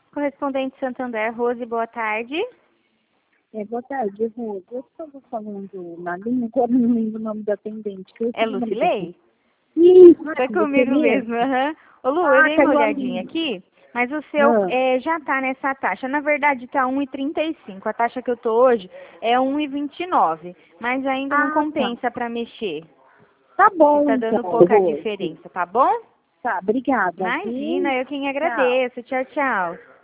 Correspondente Santander, Rose, boa tarde. Boa tarde, Rose. Eu estava falando na linha, agora não lembro o nome da atendente. É Lucilei? Isso, Foi comigo mesmo, aham. Ô Lu, eu dei uma olhadinha aqui, mas o seu já tá nessa taxa. Na verdade tá 1,35. A taxa que eu tô hoje é 1,29. Mas ainda não compensa pra mexer. Tá bom, Tá dando então, pouca Rose. diferença, tá bom? Tá, obrigada. Imagina, eu quem Tchau. agradeço. Tchau, tchau.